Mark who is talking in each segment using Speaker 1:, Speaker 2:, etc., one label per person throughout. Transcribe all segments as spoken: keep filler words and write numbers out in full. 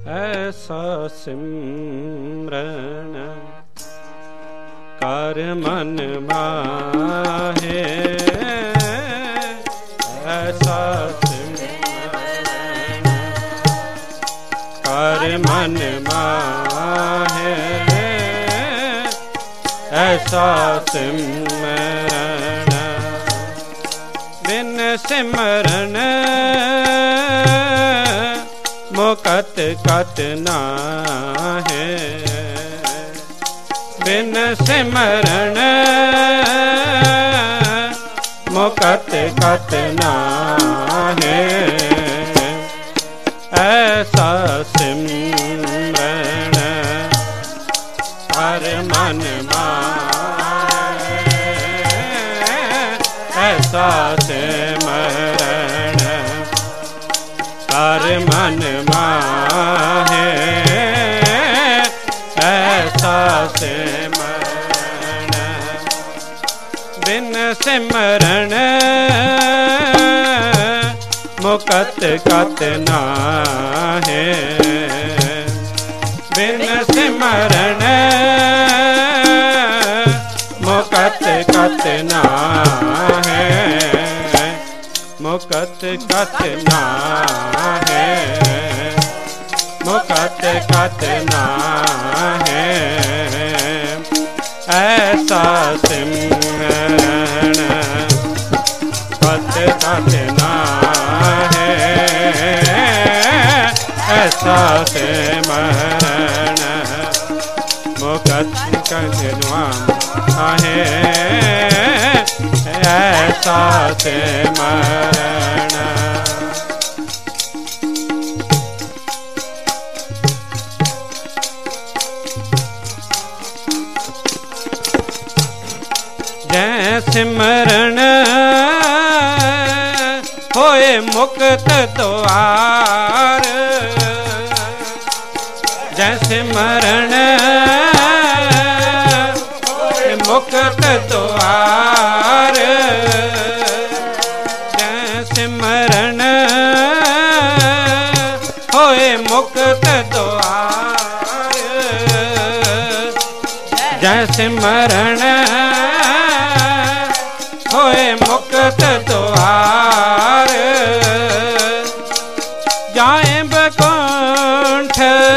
Speaker 1: ऐसा सिमरन कर मन माहे, ऐसा सिमरन कर मन माहे, ऐसा सिमरन बिन सिमरन मुकत कत नाहे, बिन सिमरन मुकत कत नाहे, ऐसा सिमरन कर मन माहे, ऐसा सिमरन कर मन माहे, ऐसा सिमरन बिन सिमरन मुकत कत नाहे, बिन सिमरन मुकत कत नाहे, मुकत कत नाहे, मुकत कत नाहे, ऐसा सिमरन कत कत नाहे, ऐसा सिमरन मुकत कत नाहे, ऐसा सिमरन जै सिमरन होए मुक्त द्वार, जै सिमरन होए मुक्त द्वार, जै सिमरन होए मुक्त द्वार, जै सिमरन होए मुक्त द्वार, जाए बकुंठ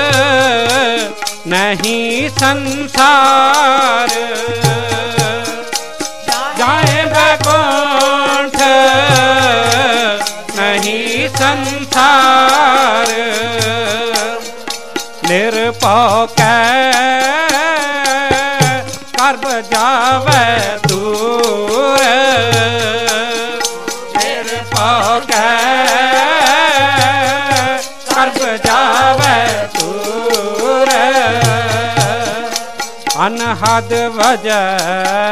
Speaker 1: नहीं संसार, जाए बकुंठ नहीं संसार, निरपौ कै कर्ब जावे दूर, निरपौ कै कर्ब जावे दूर, अनहद वजह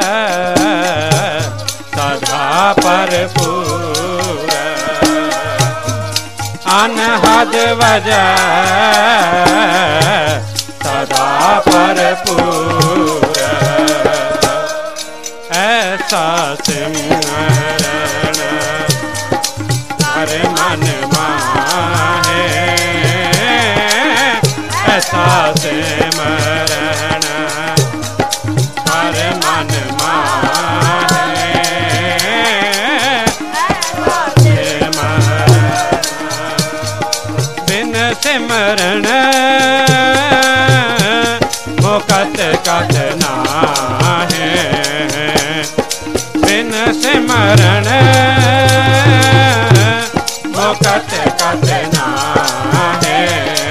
Speaker 1: सदा भरपूर, अनहद वजह सदा भरपूर, ऐसा सिमरन कर मन माहे, ऐसा सिमरन कर मन माहे, बिन सिमरन मुकत कत नाहे, बिन सिमरन मुकत कत नाहे,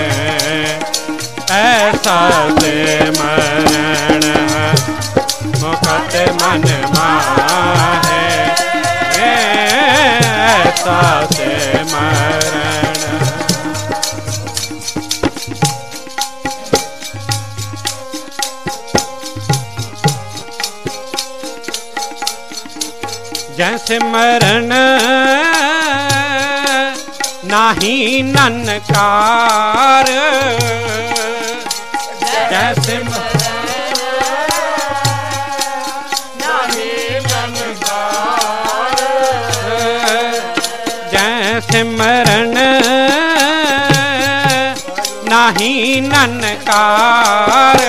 Speaker 1: ऐसा सिमरन मुकत मन माहे, ऐसा सिमरन जै सिमरन नाही ननकार, जै सिमरन नाही ननकार, जै सिमरन नाही ननकार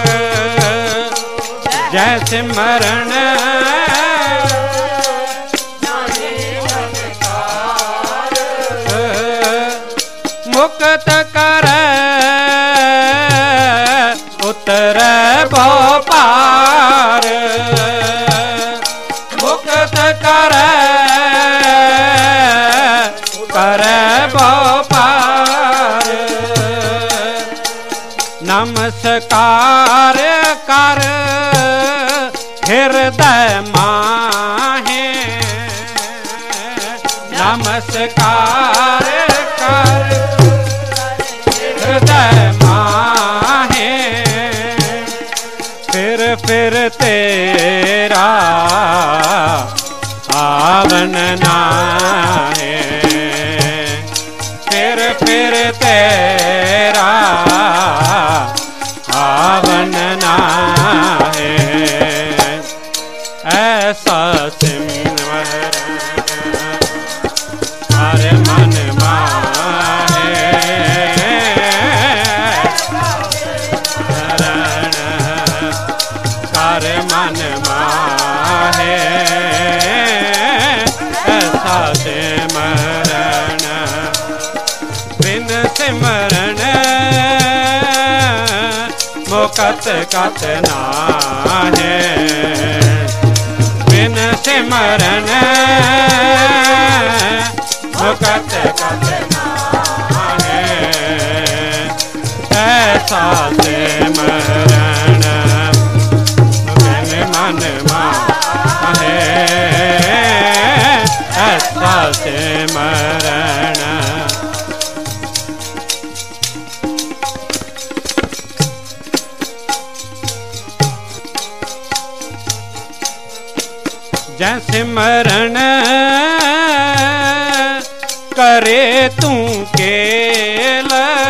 Speaker 1: जय सिमरन मुक्त कर उतर भव पार मुक्त कर कर भव पार नमस्कार कर हृदय माहे नमस्कार कर हृदय माहे फिर फिर तेरा आवन नाहे फिर फिर तेरा आवन नाहे ऐसा सिमरन हर मन माहे शरण कर मन माहे ऐसा सिमरन बिन सिमरन मुकत कत नाहे बिन सिमरन मुकत कत नाहे ऐसा सिमरन बिन मन माहे ऐसा सिमरन जय सिमरन करे तू केल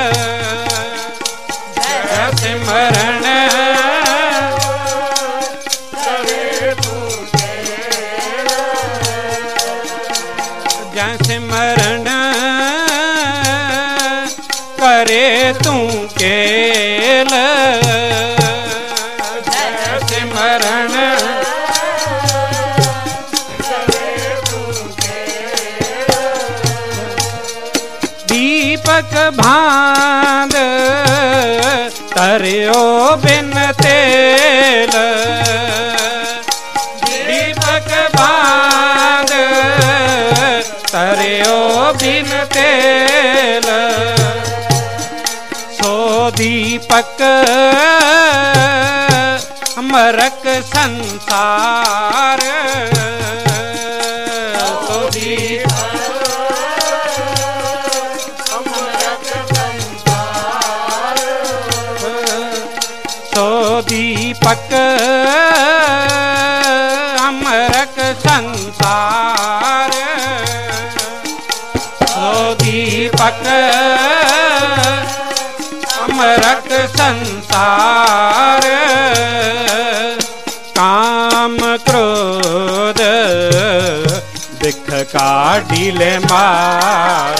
Speaker 1: जय सिमरन करे तू केल जय सिमरन करे तू केल जय सिमरन दीपक भांद तरियो बिन तेल दीपक भांद तरियो बिन तेल सो दीपक मरक संसार सो दीपक सो दीपक अमरक संसार सो दीपक अमरक संसार काम क्रोध दिख काढ़िले मार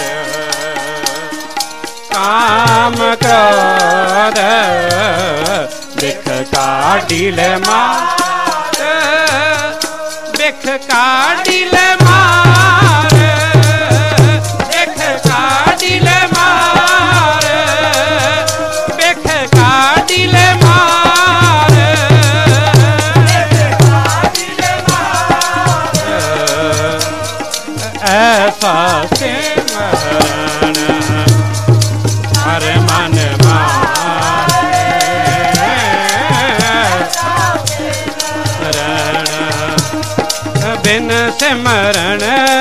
Speaker 1: काम क्रोध बिख काढ़िल मार बिख काढ़िल मार बिख काढ़िल मार बिख काढ़िल मार ऐसा सिमरन हर मन बिन सिमरन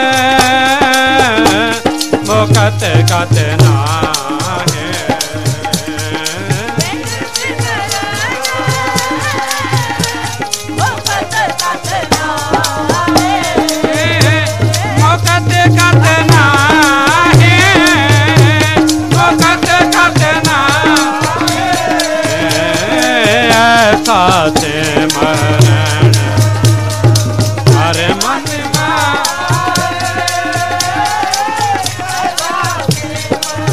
Speaker 1: मुकत कत नाहे मुकत कत नाहे मुकत कत नाहे ऐसा सिमरन हर मन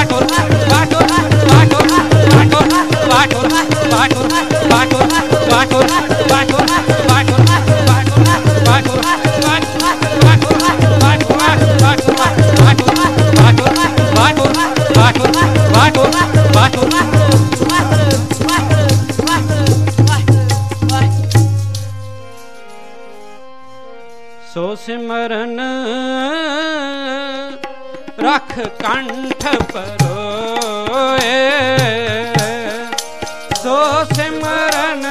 Speaker 1: सो सिमरन रख कंठ परोए, सो सिमरन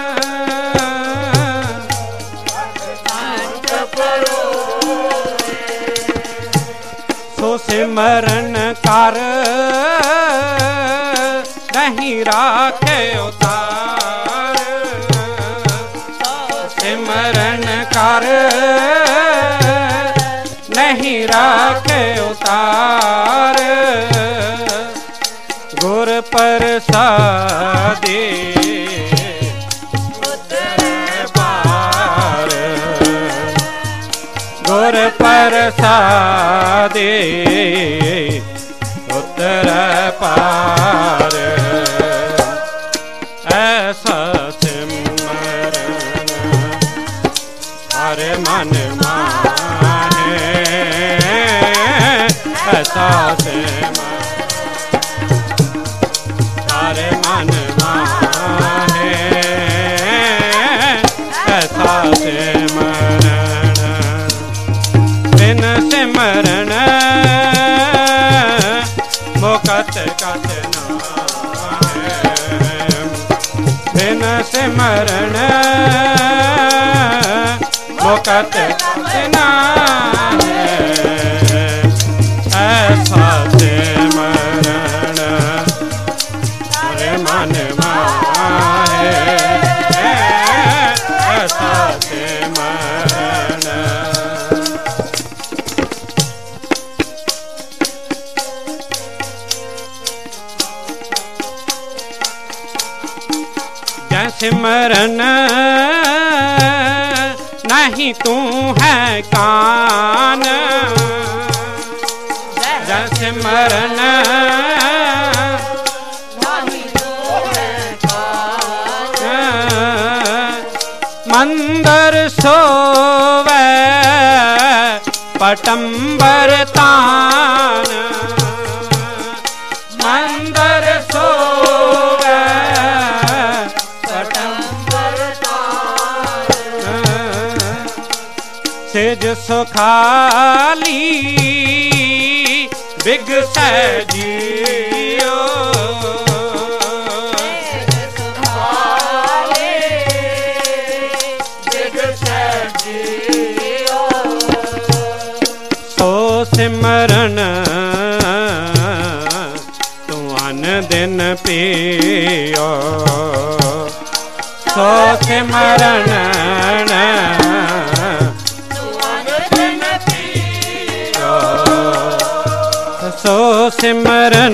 Speaker 1: कंठ परोए, सो सिमरन कर नहीं राखे उतार, सिमरन कर नहीं राखे उतार, गुर प्रसादी उतरे पार, गुर प्रसादी उतरे पार, ऐसा सिमरन हरे मन माहे, ऐसा सिमरन हरे मन माहे, ऐसा सिमरन बिन सिमरन मुकत कत नाहे, बिन सिमरन मुकत कत नाहे, ऐसा सिमरन हरे मन माहे, ऐसा सिमरन जय सिमरन नहीं तू है कान, जय सिमरन नहीं तू है कान, मंदर सोवे पटंबर तान, मंदर सोवे पटंबर तान, सेज सुखाली बिग सजियो, सेज सुखाली बिग सजियो, सो सिमरन तू अन दिन पियो, सो सिमरन सो सिमरन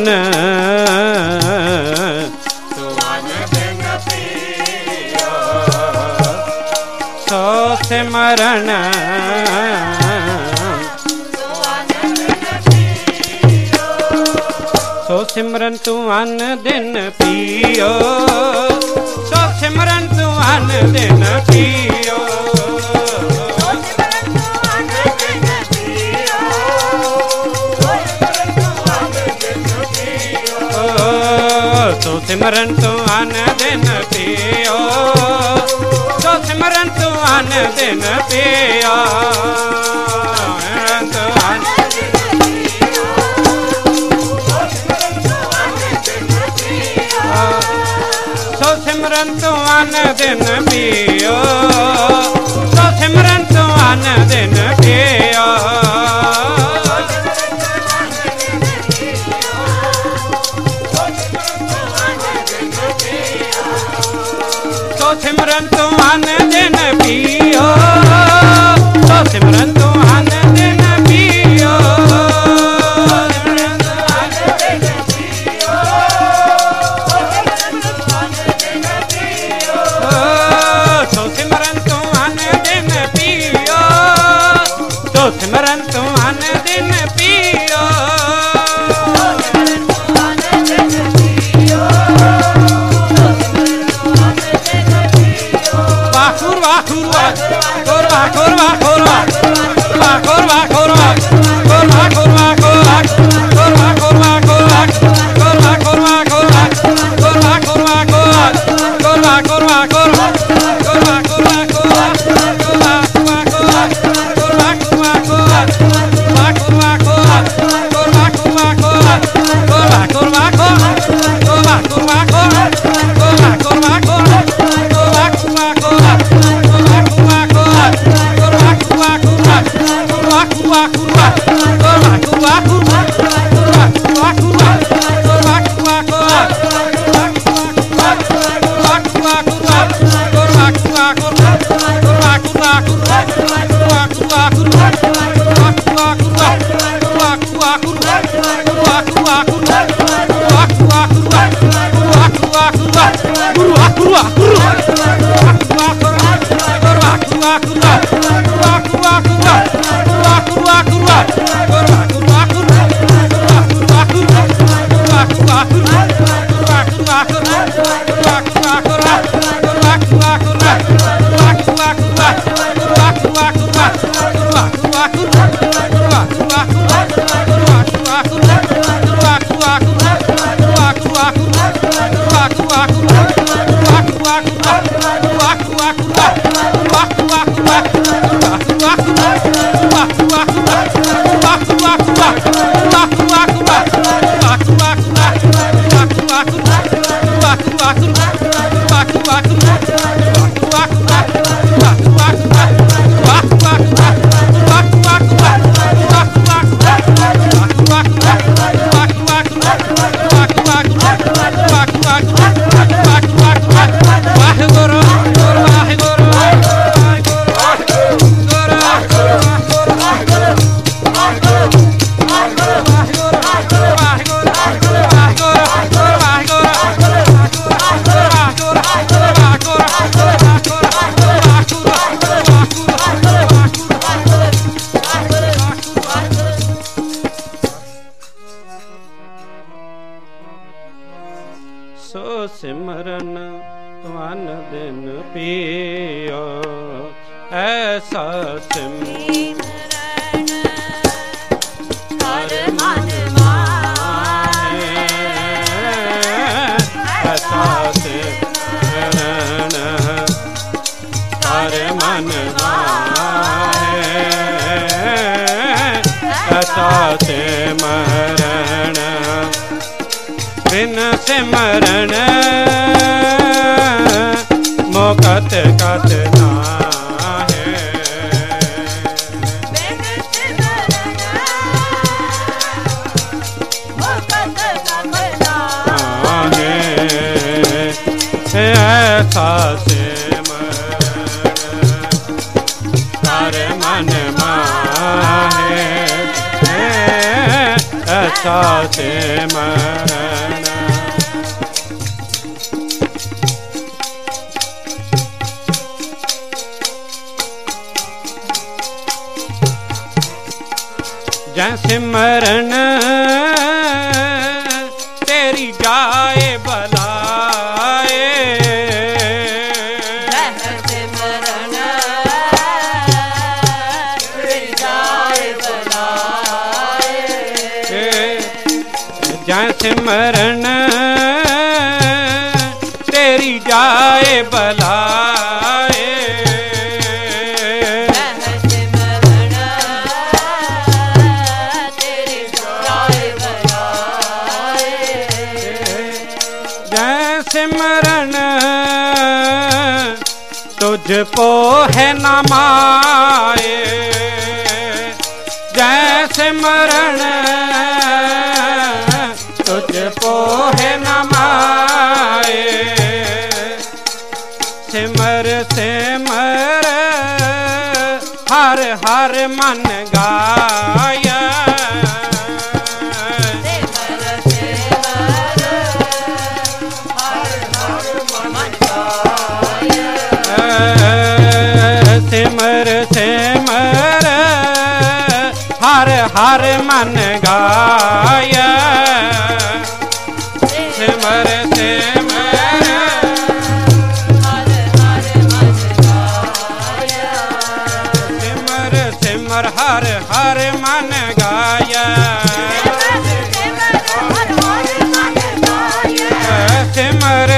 Speaker 1: तू अन दिन पियो, सो सिमरन तू अन दिन पियो, सो सिमरन तू अन दिन पियो, सो सिमरन तू अन दिन पियो, सो सिमरन तू अन दिन पियो, सो सिमरन तू अन दिन पियो, सो सिमरन तू अन दिन पियो, सो सिमरन तू अन दिन पियो, सो सिमरन तू अन दिन पियो, सो सिमरन तू अन दिन पियो, सो सिमरन तू अन दिन पियो, सो सिमरन तू अन दिन पियो, सो सिमरन तू अन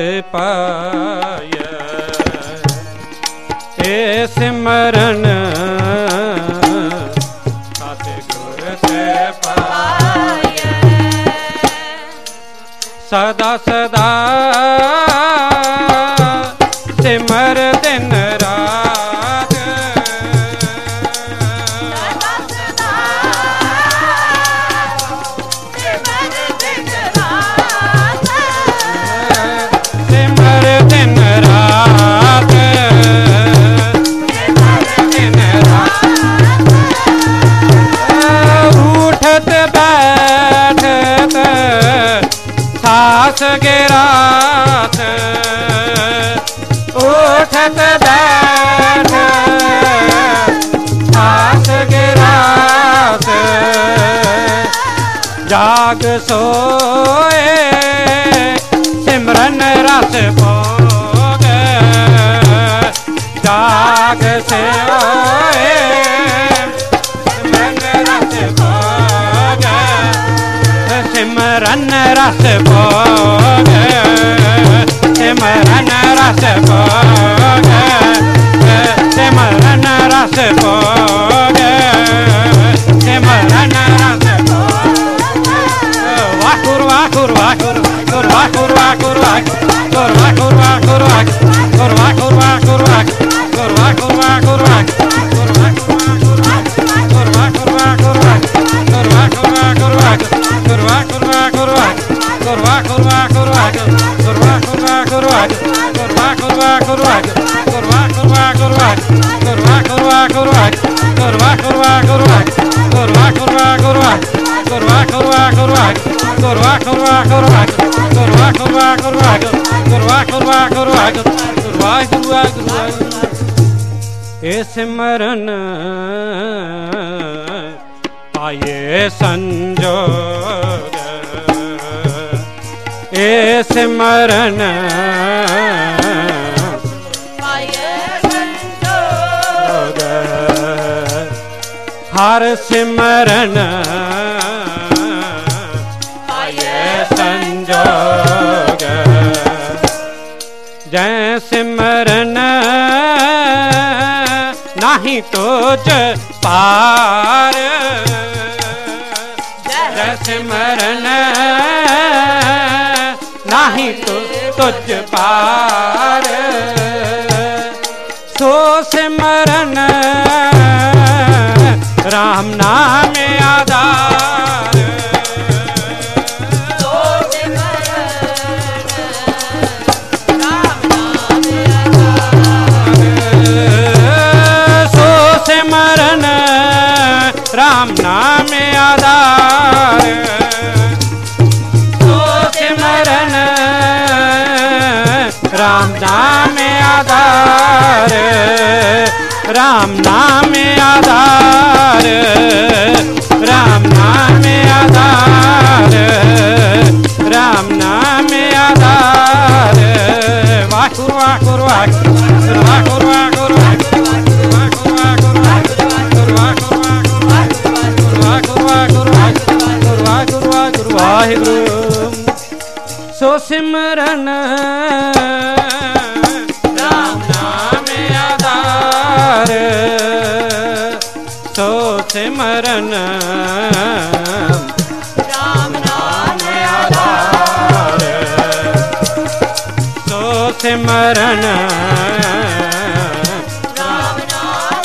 Speaker 1: पाय ए सिमरन सतगुर से पाय सदा सदा सिमर दिन रात सदा सदा सिमर दिन रात सिमर दिन रात उठत बैठत सास गिरात उठत बैठ सास गिरात जाग सोए सिमरन रस भोग जाग सोए सिमरन रस भोग सिमरन रस भोग सिमरन रस भोग सिमरन रस भोग सिमरन रस भोग वाकुर वाकुर वाकुर वाकुर वाकुर वाकुर वाकुर वाकुर वाकुर वाकुर वाकुर वाकुर वाकुर वाकुर वाकुर वाकुर वाकुर वाकुर वाकुर सिमरन आये संजोग ए सिमरन आये संजोग हर सिमरन आये संजोग जय सिमरन नहीं तुझ पार जय सिमरन नहीं तो तुझ पार सो सिमरन राम नाम आधार सो सिमरन राम नाम आधार सो सिमरन राम नाम आधार सो सिमरन राम नाम आधार राम नाम आधार राम नाम आधार राम नाम आधार वाकुर वाकुर वाकुर वाकुर वाकुर वाहिगुरु सो सिमरन राम नाम आधार सो सिमरन राम नाम आधार सो सिमरन राम नाम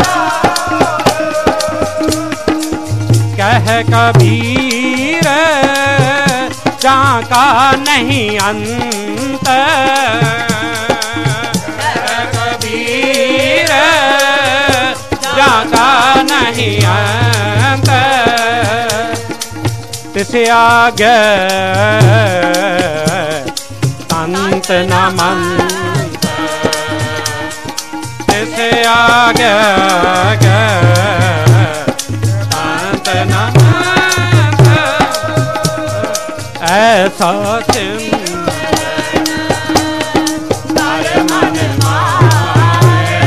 Speaker 1: आधार कह कबीर जहाँ का नहीं अंत कबीर जहाँ का नहीं अंत तिसे आगे अंत न मंत तिसे आगे अंत न ऐसा सिमरन तारे मन माए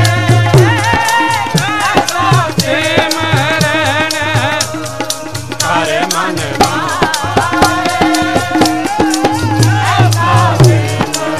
Speaker 1: ऐसा सिमरन तारे मन माए ऐसा सिमरन